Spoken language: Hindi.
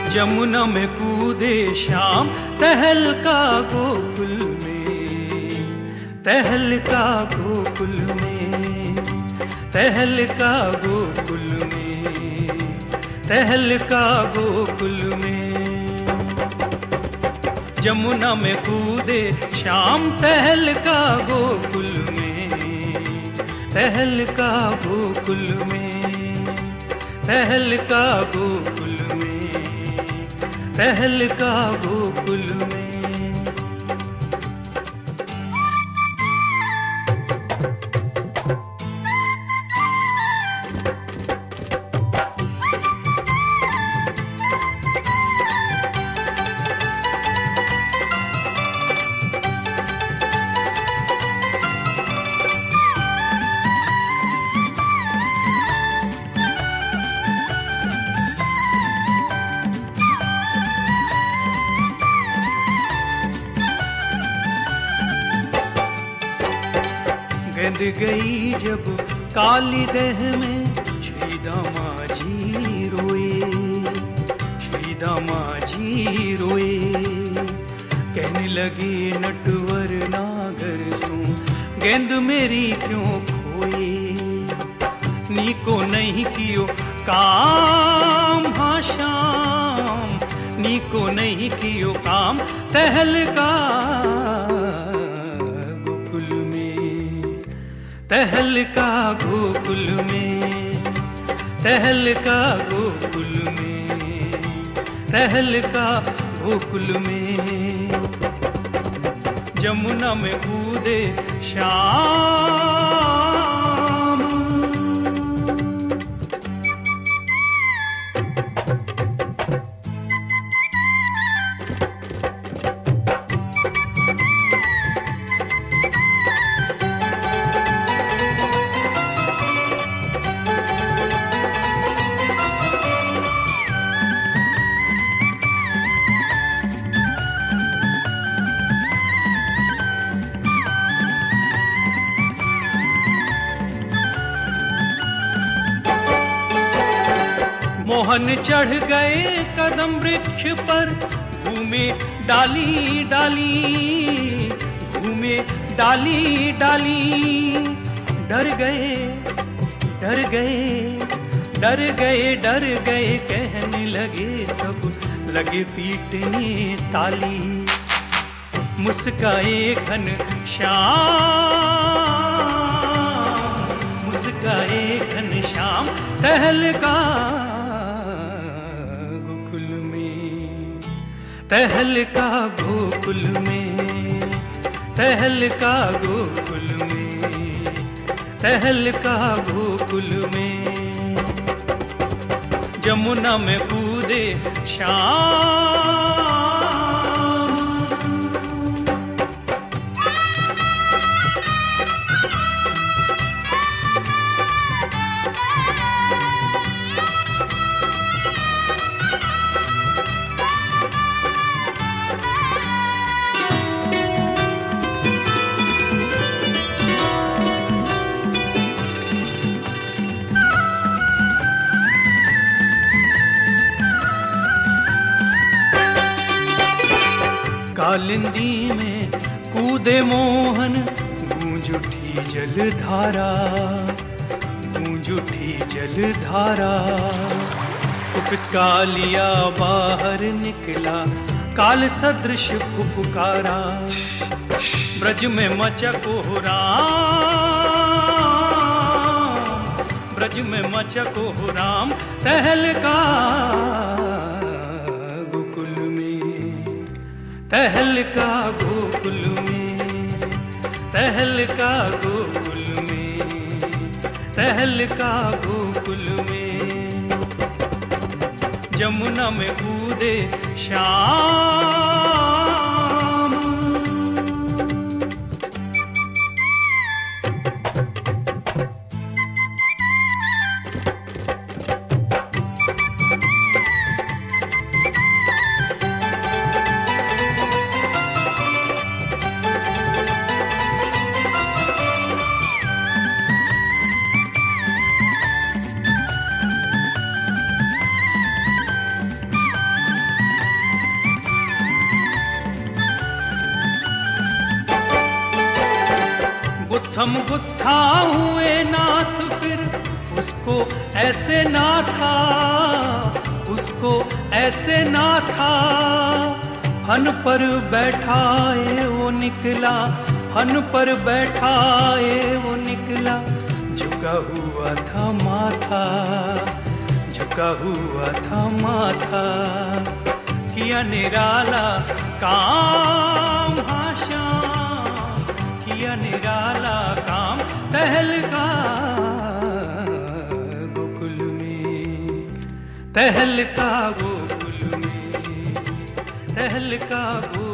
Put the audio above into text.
यमुना में कूदे श्याम तहलका गोकुल में, तहलका गोकुल में, तहलका गोकुल में, तहलका गोकुल में। यमुना में कूदे श्याम तहलका गोकुल में, तहलका गोकुल में, तहलका गोकुल में, तहलका गोकुल में। गेंद गई जब काली देह में, श्री दामाजी रोए, श्री दामाजी रोए। कहने लगे नटवर नागर सुन, गेंद मेरी क्यों खोए। नीको नहीं कियो काम हाँ श्याम, नीको नहीं कियो काम तहलका गोकुल में, तहलका गोकुल में, तहलका गोकुल में, तहलका गोकुल में। यमुना में कूदे श्याम। मोहन चढ़ गए कदम वृक्ष पर, घूमे डाली डाली, घूमे डाली डाली। डर गए डर गए डर गए डर गए, कहने लगे सब, लगे पीटने ताली। मुस्काए घन श्याम, मुस्काए घन श्याम तहलका गोकुल में, तहलका गोकुल में, तहलका गोकुल में, तहलका गोकुल में। यमुना में कूदे श्याम। कालिंदी में कूदे मोहन, गूंज उठी जलधारा, गूंज उठी जलधारा। कालिया बाहर निकला, काल सदृश फुफकारा। ब्रज में मचा कोहराम, ब्रज में मचा कोहराम तहलका गोकुल में, तहलका गोकुल में, तहलका गोकुल में, तहलका गोकुल में। यमुना में कूदे श्याम। गुत्थम गुत्था हुए नाथ फिर उसको ऐसे ना था, उसको ऐसे ना था। फन पर बैठाए वो निकला, फन पर बैठाए वो निकला। झुका हुआ था माथा, झुका हुआ था माथा। किया निराला काम हाँ श्याम, किया निराला काम तहलका गोकुल में, तहलका गोकुल में, तहलका गोकुल